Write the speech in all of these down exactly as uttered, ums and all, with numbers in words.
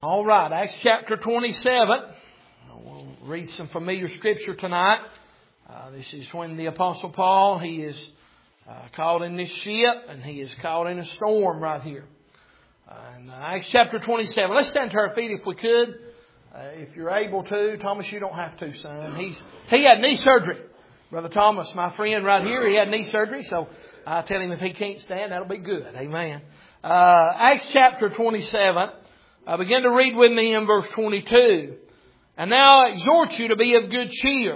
All right, Acts chapter twenty-seven. We'll read some familiar scripture tonight. Uh, this is when the Apostle Paul, he is uh, caught in this ship and he is caught in a storm right here. Uh, and uh, Acts chapter twenty-seven. Let's stand to our feet if we could. Uh, if you're able to. Thomas, you don't have to, son. He's He had knee surgery. Brother Thomas, my friend right here, he had knee surgery. So I tell him if he can't stand, that'll be good. Amen. Uh, Acts chapter twenty-seven. I begin to read with me in verse twenty-two. And now I exhort you to be of good cheer.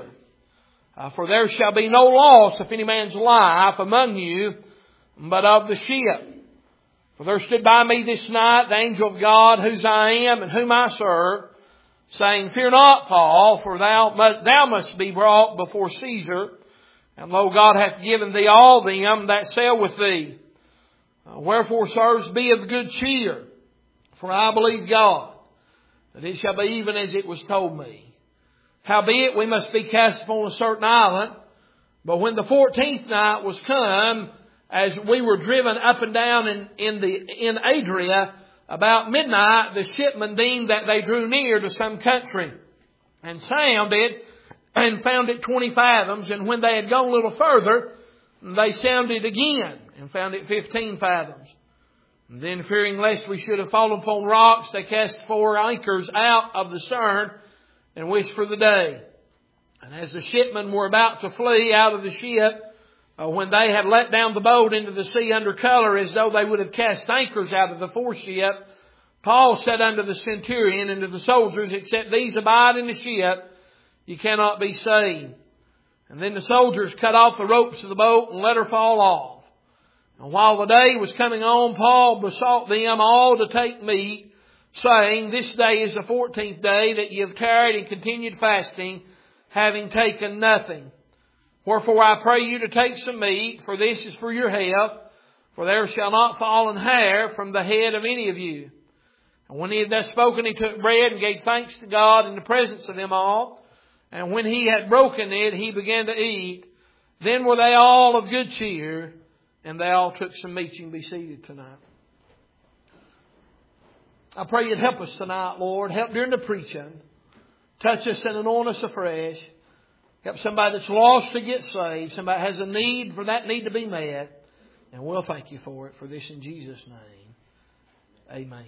Uh, for there shall be no loss of any man's life among you, but of the ship. For there stood by me this night the angel of God, whose I am and whom I serve, saying, Fear not, Paul, for thou must, thou must be brought before Caesar. And lo, God hath given thee all them that sail with thee. Uh, wherefore, sirs, be of good cheer. For I believe God, that it shall be even as it was told me. Howbeit we must be cast upon a certain island. But when the fourteenth night was come, as we were driven up and down in, in the in Adria, about midnight the shipmen deemed that they drew near to some country, and sounded, and found it twenty fathoms. And when they had gone a little further, they sounded again, and found it fifteen fathoms. And then, fearing lest we should have fallen upon rocks, they cast four anchors out of the stern and wished for the day. And as the shipmen were about to flee out of the ship, uh, when they had let down the boat into the sea under colour, as though they would have cast anchors out of the foreship, Paul said unto the centurion and to the soldiers, Except these abide in the ship, ye cannot be saved. And then the soldiers cut off the ropes of the boat and let her fall off. And while the day was coming on, Paul besought them all to take meat, saying, This day is the fourteenth day that ye have tarried and continued fasting, having taken nothing. Wherefore I pray you to take some meat, for this is for your health, for there shall not fall an hair from the head of any of you. And when he had thus spoken, he took bread and gave thanks to God in the presence of them all. And when he had broken it, he began to eat. Then were they all of good cheer, and they all took some meat. You can be seated tonight. I pray you'd help us tonight, Lord. Help during the preaching. Touch us and anoint us afresh. Help somebody that's lost to get saved. Somebody has a need for that need to be met. And we'll thank you for it. For this in Jesus' name. Amen.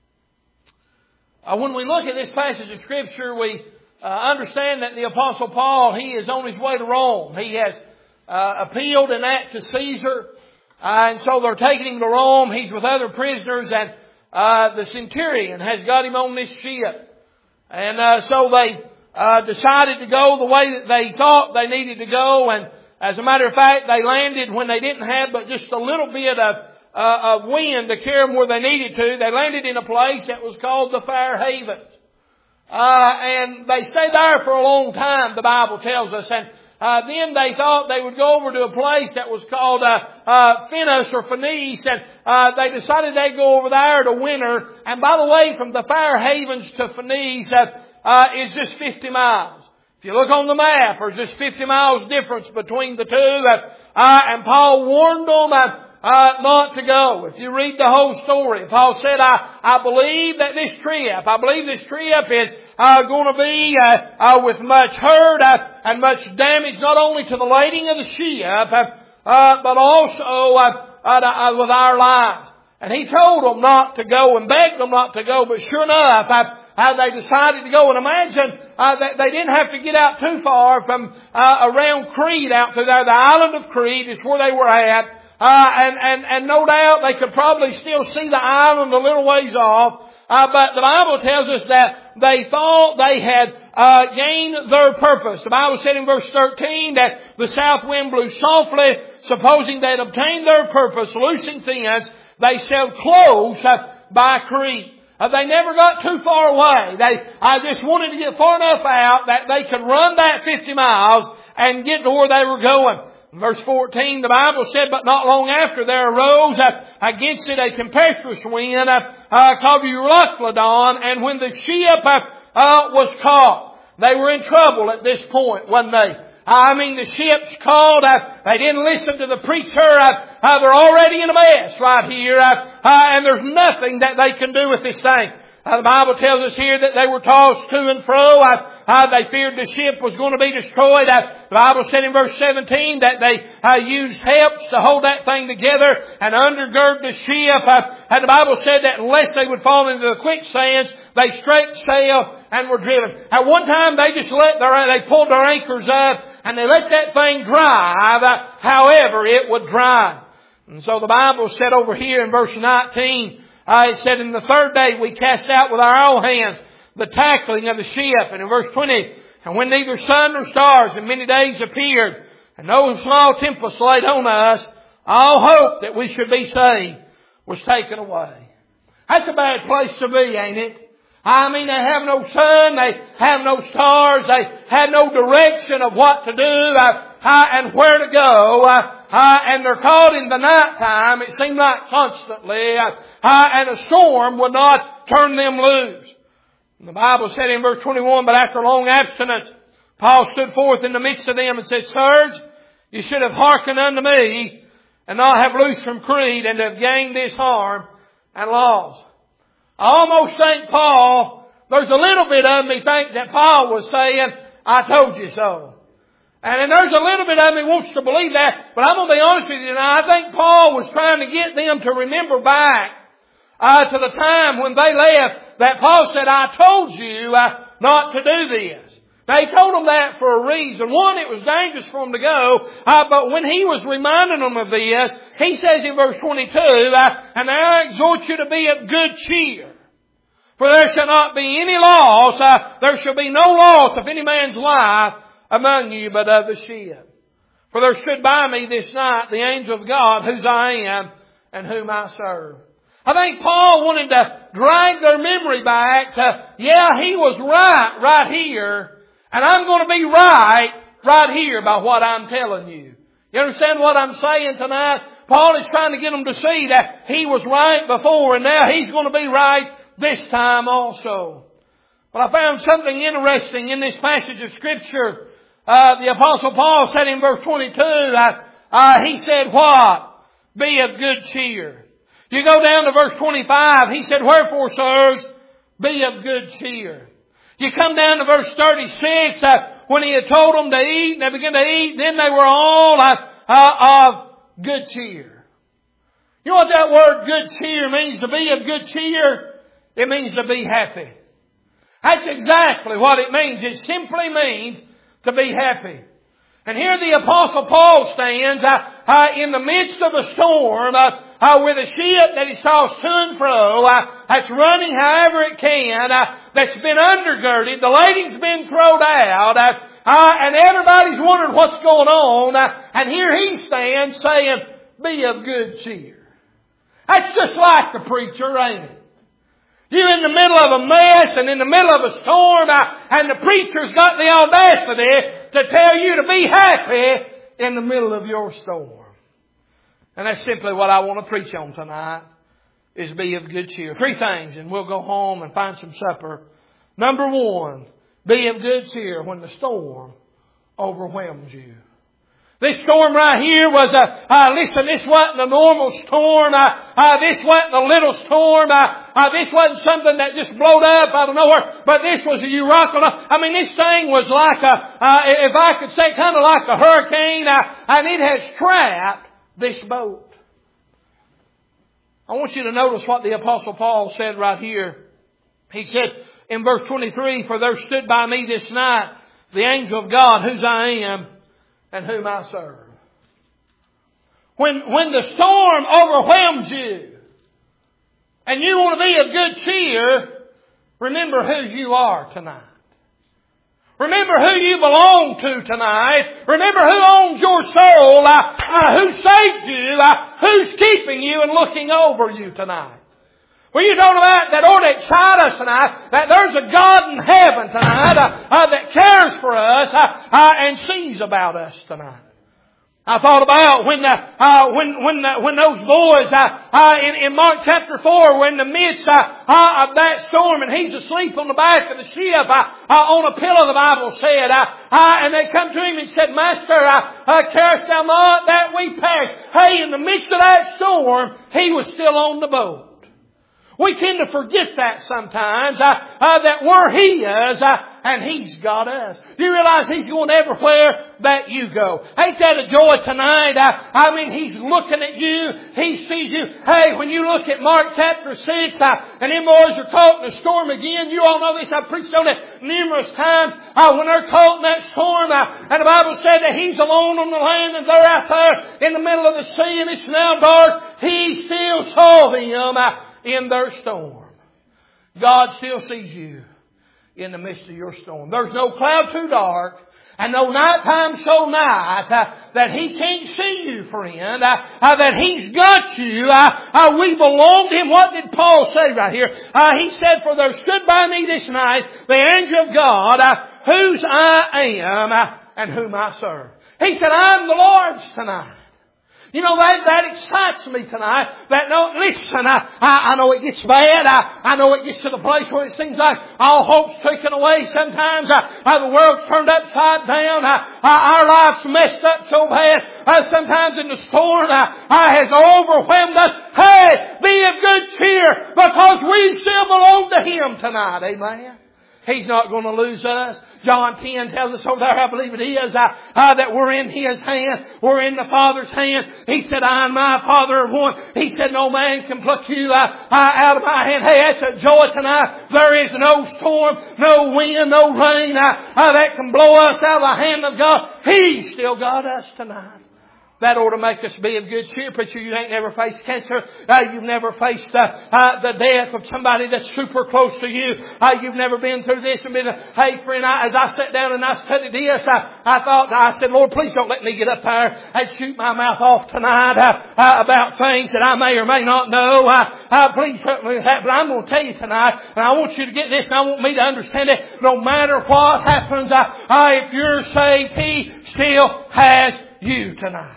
Uh, when we look at this passage of Scripture, we uh, understand that the Apostle Paul, he is on his way to Rome. He has uh, appealed an act to Caesar. Uh, and so they're taking him to Rome. He's with other prisoners, and uh, the centurion has got him on this ship. And uh, so they uh, decided to go the way that they thought they needed to go. And as a matter of fact, they landed when they didn't have but just a little bit of, uh, of wind to carry them where they needed to. They landed in a place that was called the Fair Havens. Uh, and they stayed there for a long time, the Bible tells us. And Uh, then they thought they would go over to a place that was called uh, uh, Phoenix or Phoenice, and uh, they decided they'd go over there to winter. And by the way, from the Fair Havens to Phoenice uh, uh, is just fifty miles. If you look on the map, there's just fifty miles difference between the two. Uh, uh, and Paul warned them uh, uh, not to go. If you read the whole story, Paul said, I, I believe that this trip, I believe this trip is uh, going to be uh, uh, with much hurt uh, and much damage, not only to the lading of the ship, uh, uh, but also uh, uh, uh, with our lives. And he told them not to go and begged them not to go, but sure enough, uh, uh, they decided to go. And imagine uh, that they didn't have to get out too far from uh, around Crete out through there. The island of Crete is where they were at. Uh, and, and, and no doubt they could probably still see the island a little ways off. Uh, but the Bible tells us that they thought they had uh, gained their purpose. The Bible said in verse thirteen that the south wind blew softly, supposing they had obtained their purpose, loosing thence, they sailed close uh, by Crete. Uh, they never got too far away. They uh, just wanted to get far enough out that they could run that fifty miles and get to where they were going. Verse fourteen, the Bible said, But not long after there arose uh, against it a tempestuous wind uh, uh, called Euroclydon, and when the ship uh, uh, was caught, they were in trouble at this point, wasn't they? I mean, the ship's called. Uh, they didn't listen to the preacher. Uh, uh, they're already in a mess right here, uh, uh, and there's nothing that they can do with this thing. Uh, the Bible tells us here that they were tossed to and fro. Uh, uh, they feared the ship was going to be destroyed. Uh, the Bible said in verse seventeen that they uh, used helps to hold that thing together and undergird the ship. Uh, and the Bible said that unless they would fall into the quicksands, they straight sail and were driven. At one time, they just let their, they pulled their anchors up and they let that thing drive. Uh, however, it would drive. And so the Bible said over here in verse nineteen, uh, it said, in the third day we cast out with our own hands the tackling of the ship. And in verse twenty, and when neither sun nor stars in many days appeared, and no small tempest laid on us, all hope that we should be saved was taken away. That's a bad place to be, ain't it? I mean, they have no sun, they have no stars, they have no direction of what to do uh, uh, and where to go. Uh, uh, and they're caught in the night time, it seemed like constantly, uh, uh, and a storm would not turn them loose. And the Bible said in verse twenty-one, but after long abstinence, Paul stood forth in the midst of them and said, Sirs, you should have hearkened unto me, and not have loosed from Crete, and have gained this harm and loss. I almost think Paul, there's a little bit of me think that Paul was saying, I told you so. And then there's a little bit of me wants to believe that, but I'm going to be honest with you now, I think Paul was trying to get them to remember back uh, to the time when they left that Paul said, I told you uh, not to do this. They told them that for a reason. One, it was dangerous for them to go. Uh, but when he was reminding them of this, he says in verse twenty-two, uh, and I exhort you to be of good cheer. For there shall not be any loss, uh, there shall be no loss of any man's life among you, but of the ship. For there stood by me this night the angel of God, whose I am and whom I serve. I think Paul wanted to drag their memory back to, yeah, he was right right here. And I'm going to be right, right here by what I'm telling you. You understand what I'm saying tonight? Paul is trying to get them to see that he was right before and now he's going to be right this time also. But I found something interesting in this passage of Scripture. Uh, the Apostle Paul said in verse twenty-two, uh, uh, he said what? Be of good cheer. You go down to verse twenty-five, he said, wherefore, sirs, be of good cheer. You come down to verse thirty-six, uh, when he had told them to eat, and they began to eat, then they were all uh, uh, of good cheer. You know what that word good cheer means? To be of good cheer? It means to be happy. That's exactly what it means. It simply means to be happy. And here the Apostle Paul stands uh, uh, in the midst of a storm uh, uh, with a ship that is tossed to and fro, uh, that's running however it can, uh, that's been undergirded, the lading's been thrown out, uh, uh, and everybody's wondering what's going on. Uh, and here he stands saying, be of good cheer. That's just like the preacher, ain't it? You're in the middle of a mess and in the middle of a storm, uh, and the preacher's got the audacity to tell you to be happy in the middle of your storm. And that's simply what I want to preach on tonight, is be of good cheer. Three things, and we'll go home and find some supper. Number one, be of good cheer when the storm overwhelms you. This storm right here was a, uh, listen, this wasn't a normal storm. Uh, uh, this wasn't a little storm. Uh, uh, this wasn't something that just blowed up out of nowhere. But this was a hurricane. I mean, this thing was like a, uh, if I could say, kind of like a hurricane. Uh, and it has trapped this boat. I want you to notice what the Apostle Paul said right here. He said in verse twenty-three, for there stood by me this night the angel of God, whose I am and whom I serve. When, when the storm overwhelms you and you want to be of good cheer, remember who you are tonight. Remember who you belong to tonight. Remember who owns your soul, uh, uh, who saved you, uh, who's keeping you and looking over you tonight. Well, you talking about that ought to excite us tonight, that there's a God in heaven tonight uh, uh, that cares for us uh, uh, and sees about us tonight. I thought about when the, uh, when when the, when those boys uh, uh, in, in Mark chapter four were in the midst uh, uh, of that storm, and he's asleep on the back of the ship uh, uh, on a pillow. The Bible said, uh, uh, and they come to him and said, "Master, uh, uh, carest thou not that we perish?" Hey, in the midst of that storm, he was still on the boat. We tend to forget that sometimes, uh, uh, that we're His, uh, and He's got us. Do you realize He's going everywhere that you go? Ain't that a joy tonight? Uh, I mean, He's looking at you. He sees you. Hey, when you look at Mark chapter six, uh, and them boys are caught in a storm again. You all know this. I've preached on it numerous times. Uh, when they're caught in that storm, uh, and the Bible said that He's alone on the land, and they're out there in the middle of the sea, and it's now dark. He still saw them uh, in their storm. God still sees you in the midst of your storm. There's no cloud too dark and no nighttime so night uh, that He can't see you, friend, uh, uh, that He's got you. Uh, uh, we belong to Him. What did Paul say right here? Uh, he said, for there stood by me this night the angel of God, uh, whose I am uh, and whom I serve. He said, I'm the Lord's tonight. You know, that, that excites me tonight. That, no, listen, I, I, I know it gets bad. I, I know it gets to the place where it seems like all hope's taken away sometimes. I, I, the world's turned upside down. I, I, our life's messed up so bad. I, sometimes in the storm, I, I has overwhelmed us. Hey, be of good cheer because we still belong to Him tonight. Amen. He's not going to lose us. John ten tells us over there, I believe it is, uh, uh, that we're in His hand. We're in the Father's hand. He said, I and my Father are one. He said, no man can pluck you uh, uh, out of my hand. Hey, that's a joy tonight. There is no storm, no wind, no rain uh, uh, that can blow us out of the hand of God. He's still got us tonight. That ought to make us be of good cheer. Preacher, you ain't never faced cancer. Uh, you've never faced uh, uh, the death of somebody that's super close to you. Uh, you've never been through this and been, uh, hey friend, I, as I sat down and I studied this, I, I thought, I said, Lord, please don't let me get up there and shoot my mouth off tonight uh, uh, about things that I may or may not know. Uh, uh, please put me with that. But I'm going to tell you tonight, and I want you to get this, and I want me to understand it. No matter what happens, uh, uh, if you're saved, He still has you tonight.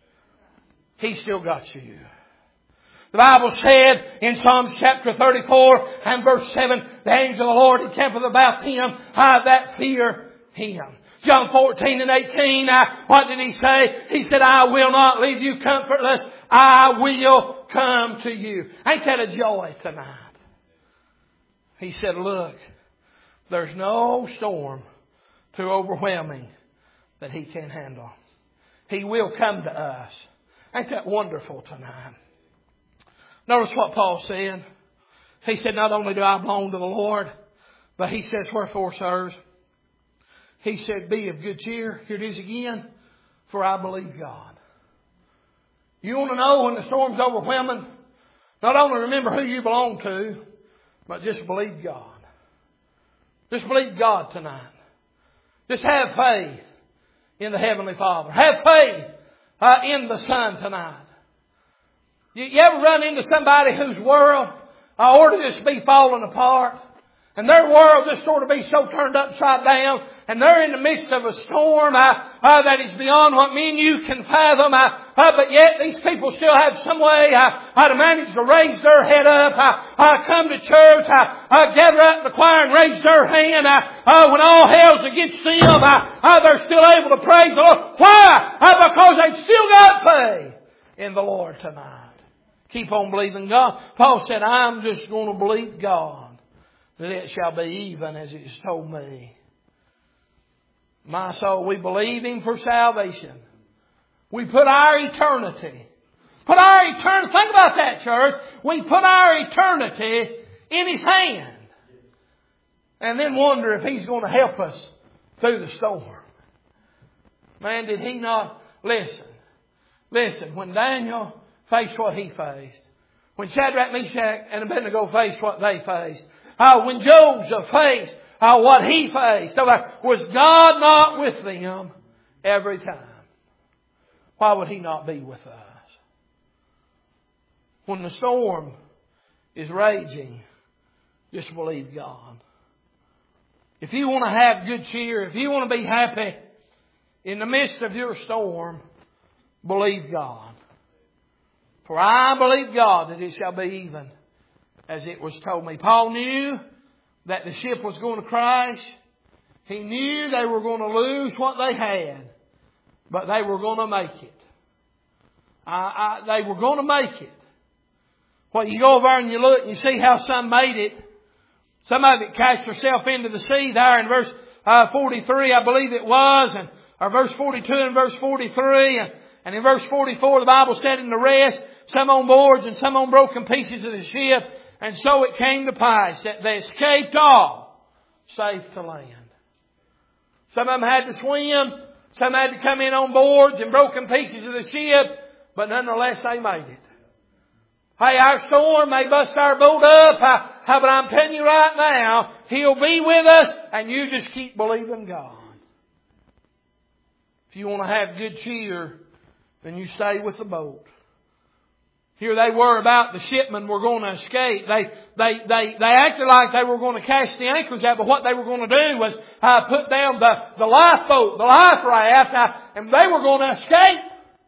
He still got you. The Bible said in Psalms chapter thirty-four and verse seven, the angel of the Lord encampeth about them uh, that fear Him. John fourteen and eighteen, uh, what did He say? He said, I will not leave you comfortless. I will come to you. Ain't that a joy tonight? He said, look, there's no storm too overwhelming that He can't handle. He will come to us. Ain't that wonderful tonight? Notice what Paul said. He said, not only do I belong to the Lord, but he says, wherefore, sirs? He said, be of good cheer. Here it is again. For I believe God. You want to know when the storm's overwhelming? Not only remember who you belong to, but just believe God. Just believe God tonight. Just have faith in the Heavenly Father. Have faith Uh, in the Son tonight. You, you ever run into somebody whose world uh, ought to just be falling apart? And their world just sort of be so turned upside down. And they're in the midst of a storm uh, uh, that is beyond what me and you can fathom. Uh, uh, but yet these people still have some way uh, uh, to manage to raise their head up, uh, uh, come to church, uh, uh, gather up in the choir and raise their hand. Uh, uh, when all hell's against them, uh, uh, they're still able to praise the Lord. Why? Uh, because they've still got faith in the Lord tonight. Keep on believing God. Paul said, I'm just going to believe God, that it shall be even as it is told me. My soul, we believe Him for salvation. We put our eternity. Put our eternity. Think about that, church. We put our eternity in His hand. And then wonder if He's going to help us through the storm. Man, did He not listen? Listen, when Daniel faced what he faced, when Shadrach, Meshach, and Abednego faced what they faced, Uh, when Joseph faced uh, what he faced, was God not with them every time? Why would He not be with us? When the storm is raging, just believe God. If you want to have good cheer, if you want to be happy in the midst of your storm, believe God. For I believe God that it shall be even as it was told me. Paul knew that the ship was going to crash. He knew they were going to lose what they had. But they were going to make it. I, I, they were going to make it. Well, you go over and you look and you see how some made it. Some of it cast herself into the sea there in verse uh, forty-three, I believe it was, and or verse forty-two and verse forty-three. And, and in verse forty-four, the Bible said, in the rest, some on boards and some on broken pieces of the ship. And so it came to pass that they escaped all, save to land. Some of them had to swim. Some had to come in on boards and broken pieces of the ship. But nonetheless, they made it. Hey, our storm may bust our boat up. But I'm telling you right now, He'll be with us. And you just keep believing God. If you want to have good cheer, then you stay with the boat. Here they were about the shipmen were going to escape. They, they, they, they acted like they were going to cast the anchors out, but what they were going to do was uh, put down the, the lifeboat, the life raft, uh, and they were going to escape.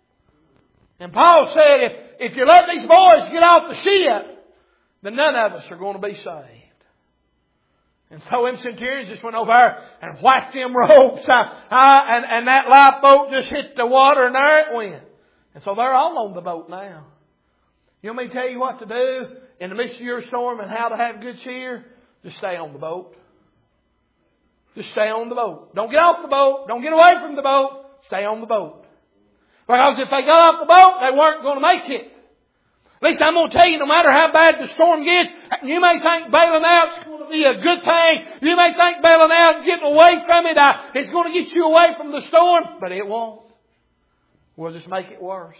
And Paul said, if, if you let these boys get off the ship, then none of us are going to be saved. And so them centurions just went over there and whacked them ropes, uh, uh, and, and that lifeboat just hit the water, and there it went. And so they're all on the boat now. You want me to tell you what to do in the midst of your storm and how to have good cheer? Just stay on the boat. Just stay on the boat. Don't get off the boat. Don't get away from the boat. Stay on the boat. Because if they got off the boat, they weren't going to make it. At least I'm going to tell you, no matter how bad the storm gets, you may think bailing out is going to be a good thing. You may think bailing out and getting away from it, uh, it's going to get you away from the storm. But it won't. We'll just make it worse.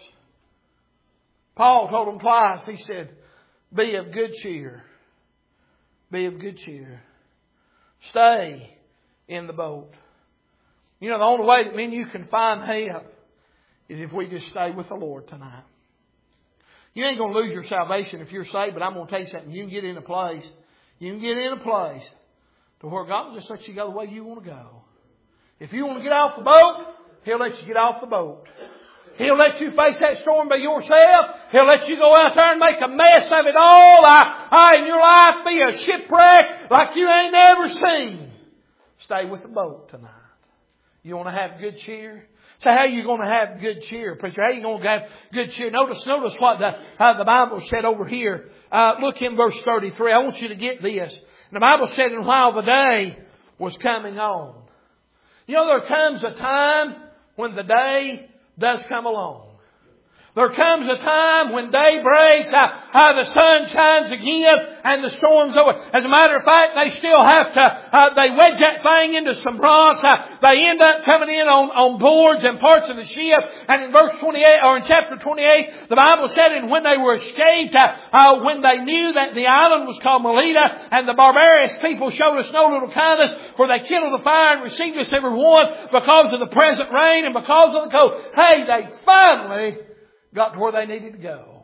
Paul told them twice, he said, be of good cheer. Be of good cheer. Stay in the boat. You know, the only way that me and you can find help is if we just stay with the Lord tonight. You ain't going to lose your salvation if you're saved, but I'm going to tell you something. You can get in a place, you can get in a place to where God will just let you go the way you want to go. If you want to get off the boat, He'll let you get off the boat. He'll let you face that storm by yourself. He'll let you go out there and make a mess of it all. I, I, in your life be a shipwreck like you ain't ever seen. Stay with the boat tonight. You want to have good cheer? So how are you going to have good cheer, preacher? How are you going to have good cheer? Notice, notice what the, how the Bible said over here. Uh, look in verse thirty-three. I want you to get this. And the Bible said, and while the day was coming on. You know, there comes a time when the day does come along. There comes a time when day breaks, how, how the sun shines again, and the storm's over. As a matter of fact, they still have to, uh, they wedge that thing into some rocks. Uh, they end up coming in on, on boards and parts of the ship. And in verse twenty-eight, or in chapter twenty-eight, the Bible said, and when they were escaped, uh, uh, when they knew that the island was called Melita, and the barbarous people showed us no little kindness, for they kindled the fire and received us every one because of the present rain and because of the cold. Hey, they finally got to where they needed to go.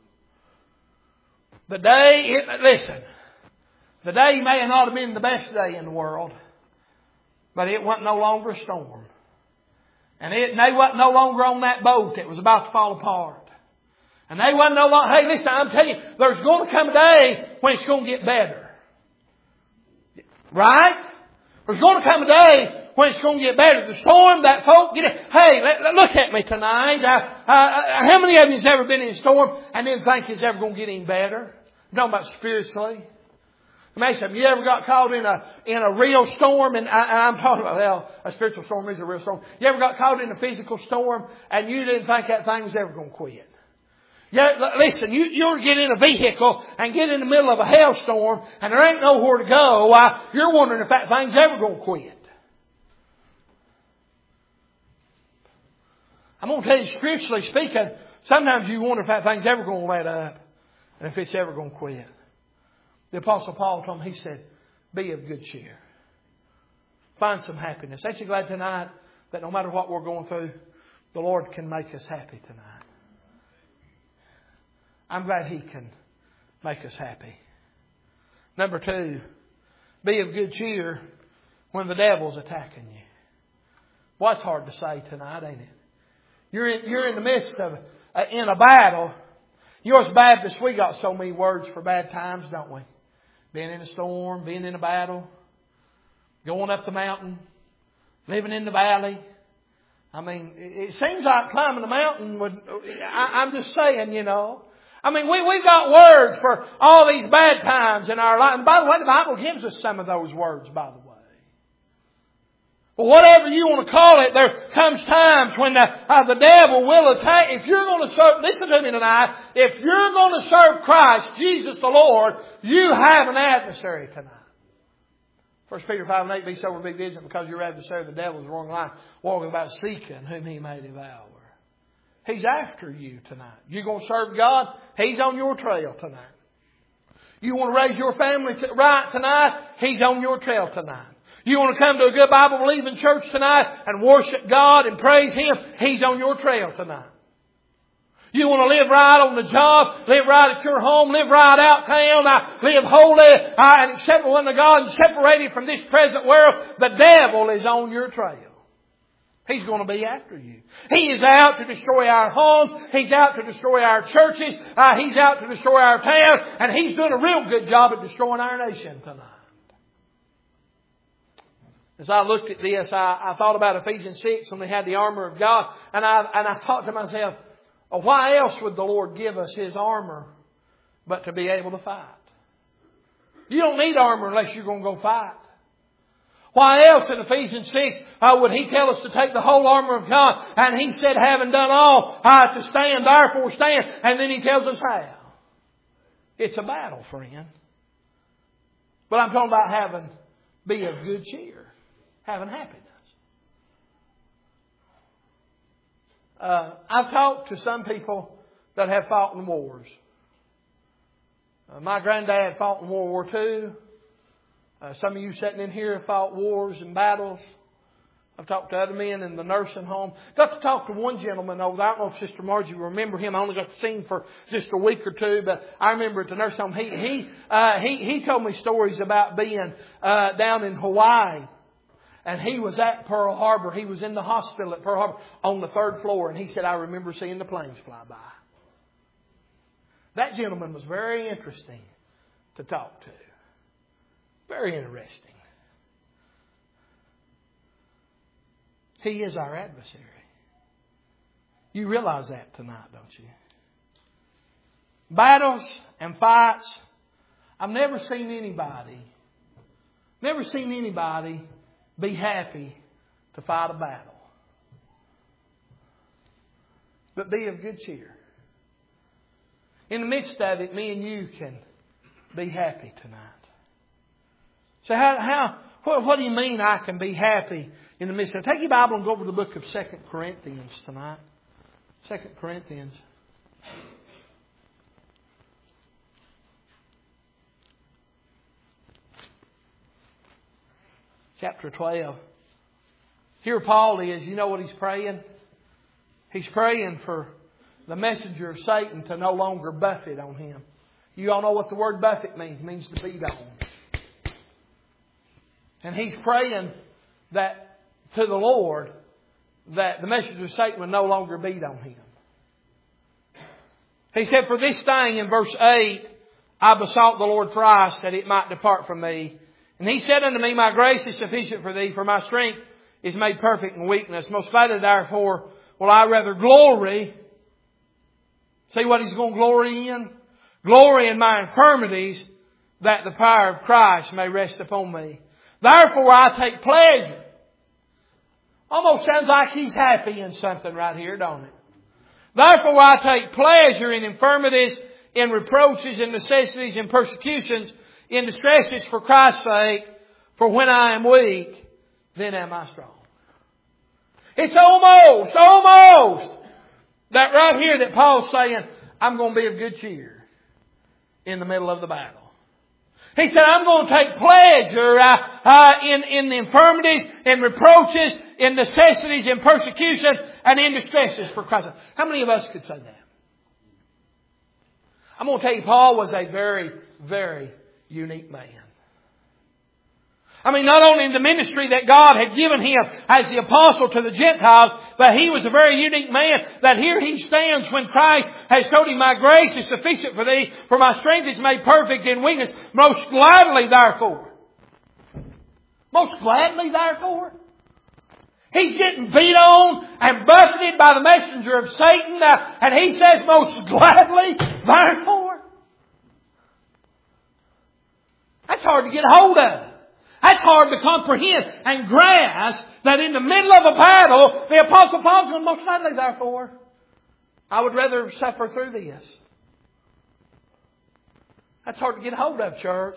The day, it, listen, the day may not have been the best day in the world, but it wasn't no longer a storm. And it, they wasn't no longer on that boat that was about to fall apart. And they wasn't no longer, hey, listen, I'm telling you, there's going to come a day when it's going to get better. Right? There's going to come a day when it's going to get better. The storm, that folk, get it. Hey, let, let, look at me tonight. Uh, uh, how many of you has ever been in a storm and didn't think it's ever going to get any better? I'm talking about spiritually. Mason, you ever got caught in a in a real storm? And I, I'm talking about, well, a spiritual storm is a real storm. You ever got caught in a physical storm and you didn't think that thing was ever going to quit? Yeah, listen, you, you're get in a vehicle and get in the middle of a hailstorm and there ain't nowhere to go. Uh, you're wondering if that thing's ever going to quit. I'm going to tell you, spiritually speaking, sometimes you wonder if that thing's ever going to let up and if it's ever going to quit. The Apostle Paul told him, he said, be of good cheer. Find some happiness. Ain't you glad tonight that no matter what we're going through, the Lord can make us happy tonight? I'm glad He can make us happy. Number two, be of good cheer when the devil's attacking you. Well, it's hard to say tonight, ain't it? You're in, you're in the midst of, uh, in a battle. You know, as Baptists, we got so many words for bad times, don't we? Being in a storm, being in a battle, going up the mountain, living in the valley. I mean, it seems like climbing the mountain would, I, I'm just saying, you know. I mean, we, we've got words for all these bad times in our life. And by the way, the Bible gives us some of those words, by the way. But whatever you want to call it, there comes times when the, uh, the devil will attack. If you're going to serve, listen to me tonight, if you're going to serve Christ, Jesus the Lord, you have an adversary tonight. First Peter five and eight, be sober, be vigilant, because your adversary, the devil, is a wrong line, walking about seeking whom he may devour. He's after you tonight. You going to serve God? He's on your trail tonight. You want to raise your family right tonight? He's on your trail tonight. You want to come to a good Bible-believing church tonight and worship God and praise Him? He's on your trail tonight. You want to live right on the job, live right at your home, live right out town, uh, live holy uh, and acceptable unto God and separated from this present world. The devil is on your trail. He's going to be after you. He is out to destroy our homes. He's out to destroy our churches. Uh, he's out to destroy our town. And he's doing a real good job at destroying our nation tonight. As I looked at this, I, I thought about Ephesians six when we had the armor of God. And I, and I thought to myself, oh, why else would the Lord give us His armor but to be able to fight? You don't need armor unless you're going to go fight. Why else in Ephesians six uh, would He tell us to take the whole armor of God? And He said, having done all, uh, to stand, therefore stand. And then He tells us how. It's a battle, friend. But I'm talking about having, be of good cheer. Having happiness. Uh, I've talked to some people that have fought in wars. Uh, my granddad fought in World War Two. Uh, some of you sitting in here have fought wars and battles. I've talked to other men in the nursing home. Got to talk to one gentleman over there. I don't know if Sister Margie will remember him. I only got to see him for just a week or two, but I remember at the nursing home. He he uh, he he told me stories about being uh, down in Hawaii, and he was at Pearl Harbor. He was in the hospital at Pearl Harbor on the third floor, and he said, "I remember seeing the planes fly by." That gentleman was very interesting to talk to. Very interesting. He is our adversary. You realize that tonight, don't you? Battles and fights. I've never seen anybody, never seen anybody be happy to fight a battle. But be of good cheer. In the midst of it, me and you can be happy tonight. So how, how what, what do you mean I can be happy in the midst of it? Take your Bible and go over to the book of Second Corinthians tonight. Second Corinthians. Chapter twelve. Here Paul is, you know what he's praying? He's praying for the messenger of Satan to no longer buffet on him. You all know what the word buffet means. It means to beat on. And he's praying that to the Lord that the messenger of Satan would no longer beat on him. He said, for this thing in verse eight, I besought the Lord thrice that it might depart from me. And He said unto me, my grace is sufficient for thee, for my strength is made perfect in weakness. Most gladly therefore will I rather glory. See what He's going to glory in? Glory in my infirmities, that the power of Christ may rest upon me. Therefore I take pleasure. Almost sounds like he's happy in something right here, don't it? Therefore I take pleasure in infirmities, in reproaches, in necessities, in persecutions, in distresses for Christ's sake. For when I am weak, then am I strong. It's almost, almost that right here that Paul's saying, I'm going to be of good cheer in the middle of the battle. He said, I'm going to take pleasure uh, uh, in, in the infirmities, in reproaches, in necessities, in persecution, and in distresses for Christ. How many of us could say that? I'm going to tell you, Paul was a very, very unique man. I mean, not only in the ministry that God had given him as the apostle to the Gentiles, but he was a very unique man that here he stands when Christ has told him, my grace is sufficient for thee, for my strength is made perfect in weakness. Most gladly therefore. Most gladly therefore. He's getting beat on and buffeted by the messenger of Satan. Uh, and he says, most gladly, therefore. That's hard to get a hold of. That's hard to comprehend and grasp that in the middle of a battle, the Apostle Paul goes, most gladly, therefore. I would rather suffer through this. That's hard to get a hold of, church.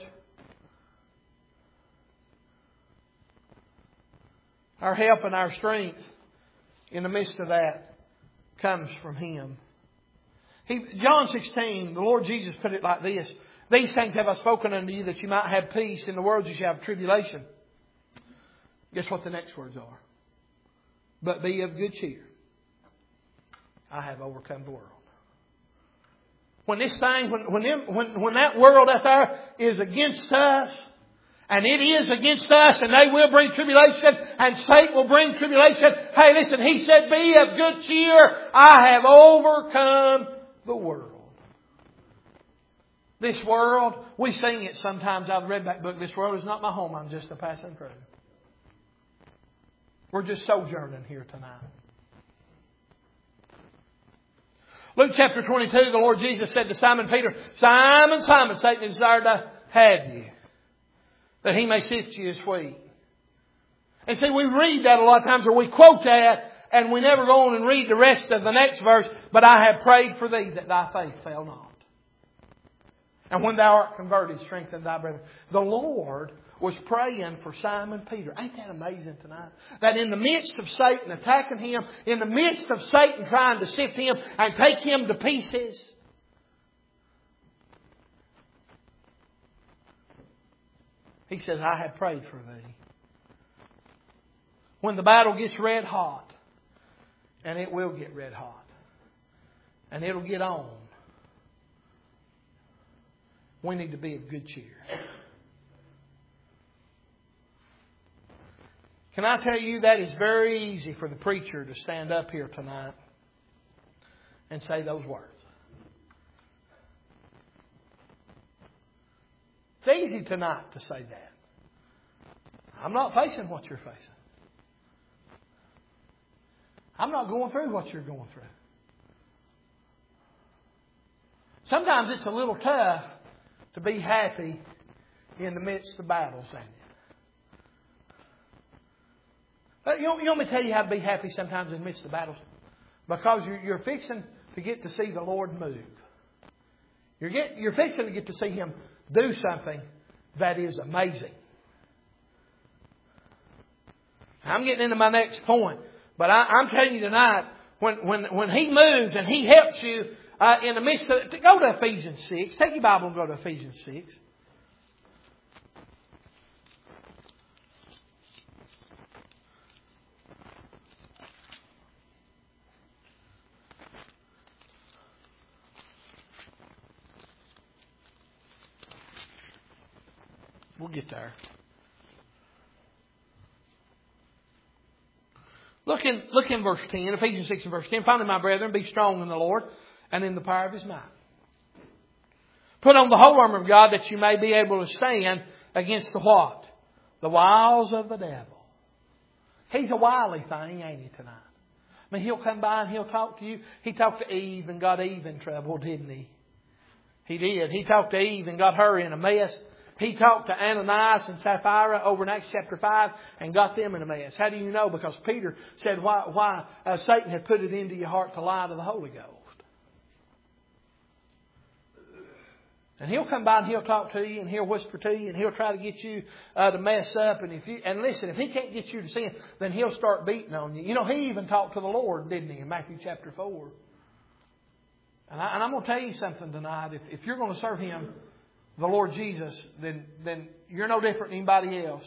Our help and our strength in the midst of that comes from Him. He, John sixteen, the Lord Jesus put it like this. These things have I spoken unto you that you might have peace. In the world you shall have tribulation. Guess what the next words are? But be of good cheer. I have overcome the world. When this thing, when, when, them, when, when that world out there is against us, and it is against us, and they will bring tribulation, and Satan will bring tribulation. Hey, listen, He said, be of good cheer. I have overcome the world. This world, we sing it sometimes out of the Redback book. This world is not my home. I'm just a passing through. We're just sojourning here tonight. Luke chapter twenty-two, the Lord Jesus said to Simon Peter, Simon, Simon, Satan is desired to have you, that he may sift you as wheat. And see, we read that a lot of times, or we quote that, and we never go on and read the rest of the next verse. But I have prayed for thee that thy faith fail not. And when thou art converted, strengthen thy brethren. The Lord was praying for Simon Peter. Ain't that amazing tonight? That in the midst of Satan attacking him, in the midst of Satan trying to sift him and take him to pieces, he says, I have prayed for thee. When the battle gets red hot, and it will get red hot, and it'll get on, we need to be of good cheer. Can I tell you that it's very easy for the preacher to stand up here tonight and say those words. It's easy tonight to say that. I'm not facing what you're facing. I'm not going through what you're going through. Sometimes it's a little tough to be happy in the midst of battles, ain't it? But you, you want me to tell you how to be happy sometimes in the midst of battles? Because you're, you're fixing to get to see the Lord move. You're, get, you're fixing to get to see Him do something that is amazing. I'm getting into my next point. But I, I'm telling you tonight, when, when, when He moves and He helps you uh, in the midst of it, to go to Ephesians six. Take your Bible and go to Ephesians six. We'll get there. Look in, look in verse ten, Ephesians six and verse ten. Finally, my brethren, be strong in the Lord and in the power of His might. Put on the whole armor of God that you may be able to stand against the what? The wiles of the devil. He's a wily thing, ain't he, tonight? I mean, he'll come by and he'll talk to you. He talked to Eve and got Eve in trouble, didn't he? He did. He talked to Eve and got her in a mess. He talked to Ananias and Sapphira over in Acts chapter five and got them in a mess. How do you know? Because Peter said why, why uh, Satan had put it into your heart to lie to the Holy Ghost. And he'll come by and he'll talk to you and he'll whisper to you and he'll try to get you uh, to mess up. And if you and listen, if he can't get you to sin, then he'll start beating on you. You know, he even talked to the Lord, didn't he, in Matthew chapter four. And, I, and I'm going to tell you something tonight. If, if you're going to serve Him, the Lord Jesus, then, then you're no different than anybody else.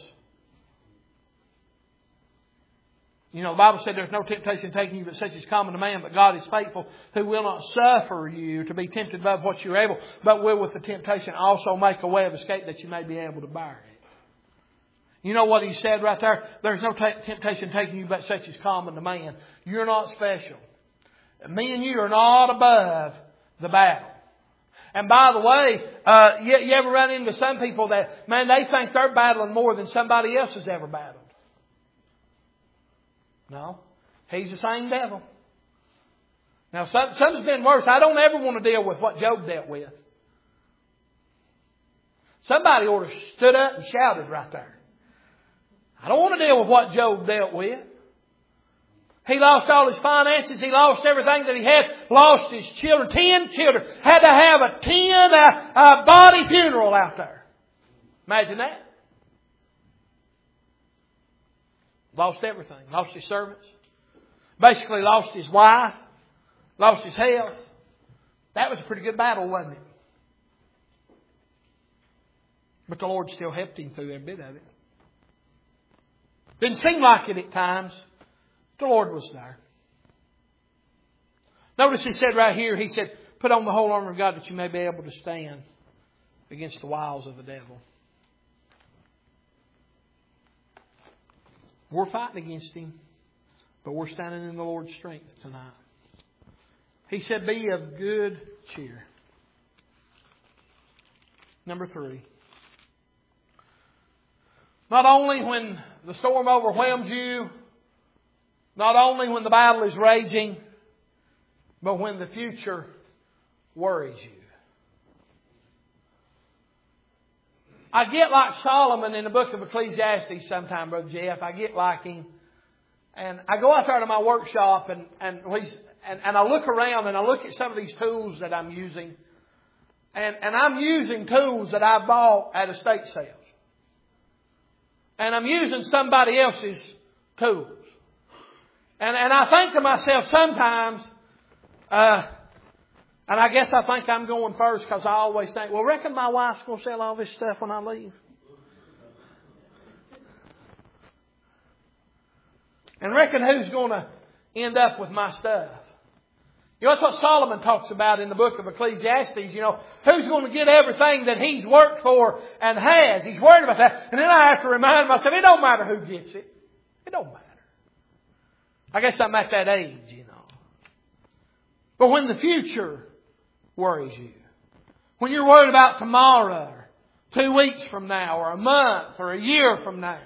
You know, the Bible said there's no temptation taking you but such as common to man, but God is faithful, who will not suffer you to be tempted above what you're able, but will with the temptation also make a way of escape that you may be able to bear it. You know what He said right there? There's no t- temptation taking you but such as common to man. You're not special. Me and you are not above the battle. And by the way, uh, you, you ever run into some people that, man, they think they're battling more than somebody else has ever battled. No. He's the same devil. Now, some, some's been worse. I don't ever want to deal with what Job dealt with. Somebody ought to have stood up and shouted right there. I don't want to deal with what Job dealt with. He lost all his finances. He lost everything that he had. Lost his children. Ten children. Had to have a ten uh, uh, body funeral out there. Imagine that. Lost everything. Lost his servants. Basically lost his wife. Lost his health. That was a pretty good battle, wasn't it? But the Lord still helped him through every bit of it. Didn't seem like it at times. The Lord was there. Notice He said right here, He said, put on the whole armor of God that you may be able to stand against the wiles of the devil. We're fighting against him, but we're standing in the Lord's strength tonight. He said, be of good cheer. Number three. Not only when the storm overwhelms you, not only when the battle is raging, but when the future worries you. I get like Solomon in the book of Ecclesiastes sometime, Brother Jeff. I get like him. And I go out there to my workshop and, and, and, and I look around and I look at some of these tools that I'm using. And, and I'm using tools that I bought at estate sales. And I'm using somebody else's tools. And, and I think to myself sometimes, uh, and I guess I think I'm going first because I always think, well, reckon my wife's going to sell all this stuff when I leave. And reckon who's going to end up with my stuff. You know, that's what Solomon talks about in the book of Ecclesiastes. You know, who's going to get everything that he's worked for and has? He's worried about that. And then I have to remind myself, it don't matter who gets it. It don't matter. I guess I'm at that age, you know. But when the future worries you, when you're worried about tomorrow, or two weeks from now, or a month, or a year from now,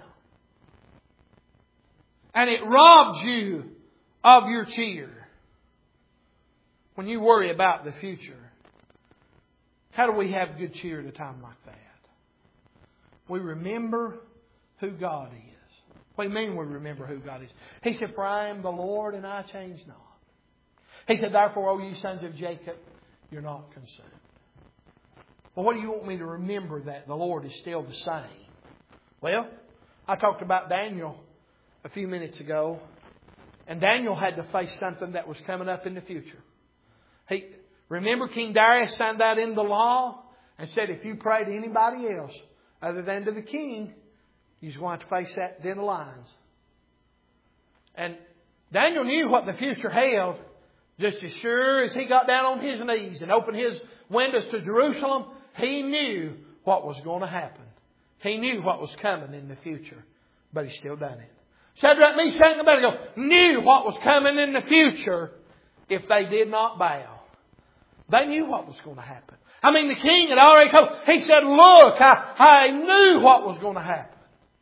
and it robs you of your cheer, when you worry about the future, how do we have good cheer at a time like that? We remember who God is. What do you mean we remember who God is? He said, for I am the Lord and I change not. He said, therefore, O ye sons of Jacob, you're not consumed. Well, what do you want me to remember that the Lord is still the same? Well, I talked about Daniel a few minutes ago. And Daniel had to face something that was coming up in the future. He, remember King Darius signed that into law and said if you pray to anybody else other than to the king, you're going to have to face that den of lions. And Daniel knew what the future held just as sure as he got down on his knees and opened his windows to Jerusalem. He knew what was going to happen. He knew what was coming in the future. But he still done it. Shadrach, Meshach, and Abednego knew what was coming in the future if they did not bow. They knew what was going to happen. I mean, the king had already come. He said, look, I, I knew what was going to happen.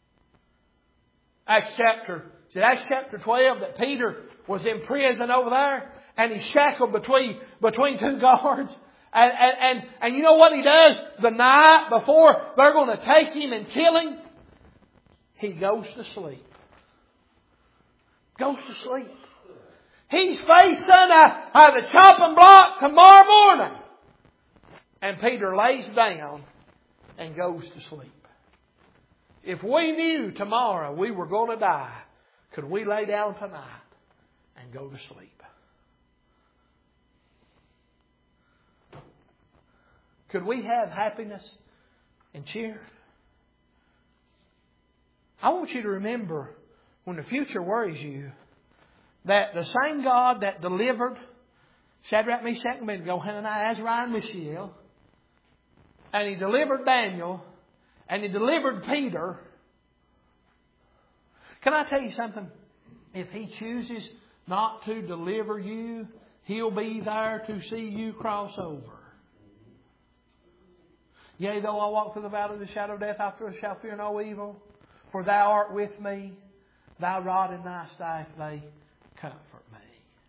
Acts chapter, is it Acts chapter twelve that Peter was in prison over there and he's shackled between, between two guards. And, and, and, and you know what he does the night before they're going to take him and kill him? He goes to sleep. Goes to sleep. He's facing a, a, the chopping block tomorrow morning. And Peter lays down and goes to sleep. If we knew tomorrow we were going to die, could we lay down tonight and go to sleep? Could we have happiness and cheer? I want you to remember when the future worries you that the same God that delivered Shadrach, Meshach, and Abednego, Hananiah, Azariah, and Mishael, and He delivered Daniel, and He delivered Peter. Can I tell you something? If He chooses not to deliver you, He'll be there to see you cross over. Yea, though I walk through the valley of the shadow of death, I shall fear no evil, for Thou art with me. Thy rod and Thy staff, they comfort me.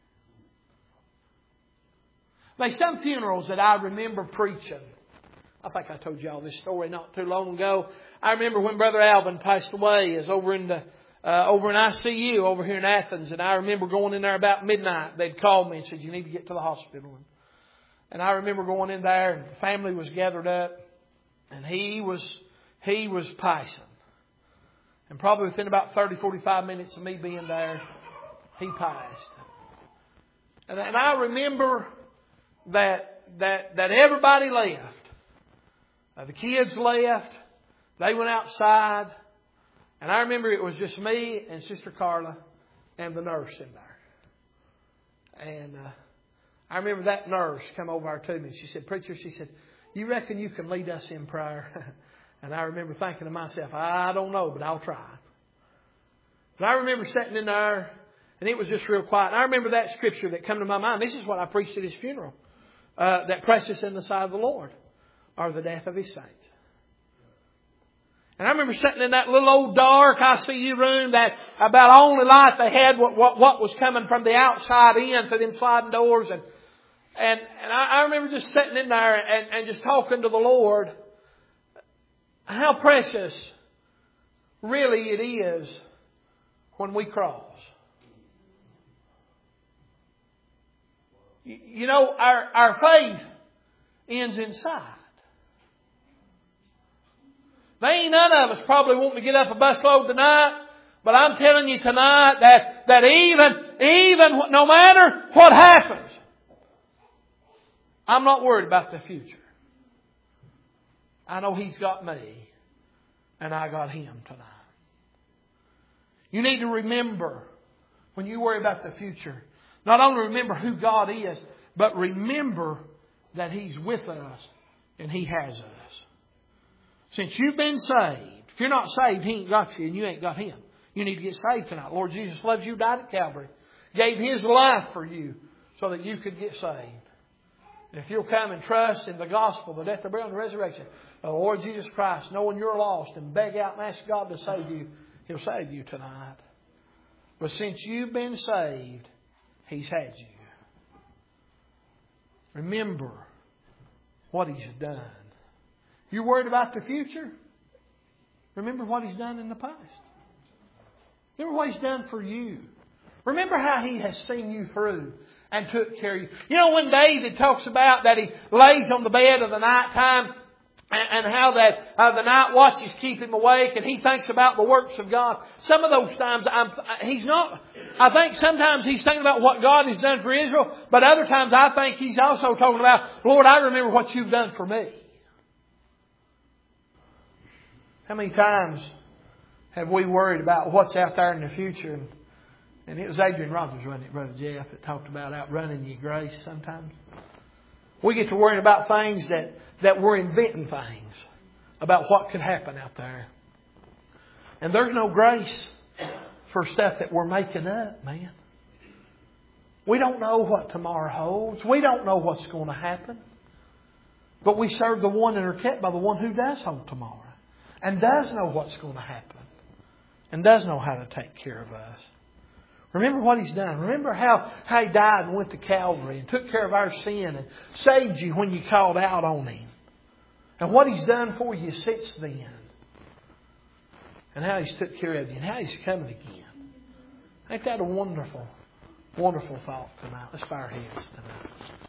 There's some funerals that I remember preaching. I think I told you all this story not too long ago. I remember when Brother Alvin passed away, is over in the uh, over in I C U over here in Athens, and I remember going in there about midnight. They'd called me and said, "You need to get to the hospital." And, and I remember going in there, and the family was gathered up, and he was he was passing. And probably within about thirty, forty-five minutes of me being there, he passed. And, and I remember that that that everybody left. Uh, the kids left. They went outside. And I remember it was just me and Sister Carla and the nurse in there. And uh, I remember that nurse come over to me. She said, "Preacher," she said, "you reckon you can lead us in prayer?" And I remember thinking to myself, I don't know, but I'll try. But I remember sitting in there, and it was just real quiet. And I remember that scripture that came to my mind. This is what I preached at his funeral. Uh, that precious in the sight of the Lord are the death of His saints. And I remember sitting in that little old dark I C U room, that about only light they had, what, what, what was coming from the outside in through them sliding doors. And and, and I, I remember just sitting in there and, and just talking to the Lord. How precious really it is when we cross. You, you know, our, our faith ends inside. There ain't none of us probably wanting to get up a busload tonight, but I'm telling you tonight that, that even, even no matter what happens, I'm not worried about the future. I know He's got me, and I got Him tonight. You need to remember, when you worry about the future, not only remember who God is, but remember that He's with us and He has us. Since you've been saved, if you're not saved, He ain't got you and you ain't got Him. You need to get saved tonight. Lord Jesus loves you, died at Calvary, gave His life for you so that you could get saved. And if you'll come and trust in the gospel, the death, the burial, and the resurrection of the Lord Jesus Christ, knowing you're lost, and beg out and ask God to save you, He'll save you tonight. But since you've been saved, He's had you. Remember what He's done. You're worried about the future? Remember what He's done in the past. Remember what He's done for you. Remember how He has seen you through and took care of you. You know, when David talks about that he lays on the bed of the night time, and, and how that uh, the night watches keep him awake, and he thinks about the works of God. Some of those times, I'm, he's not. I think sometimes he's thinking about what God has done for Israel, but other times I think he's also talking about, Lord, I remember what You've done for me. How many times have we worried about what's out there in the future? And, and it was Adrian Rogers, wasn't it, Brother Jeff, that talked about outrunning your grace sometimes. We get to worrying about things that, that we're inventing things about what could happen out there. And there's no grace for stuff that we're making up, man. We don't know what tomorrow holds. We don't know what's going to happen. But we serve the one and are kept by the one who does hold tomorrow. And does know what's going to happen. And does know how to take care of us. Remember what He's done. Remember how, how He died and went to Calvary and took care of our sin and saved you when you called out on Him. And what He's done for you since then. And how He's took care of you and how He's coming again. Ain't that a wonderful, wonderful thought tonight? Let's bow our heads tonight.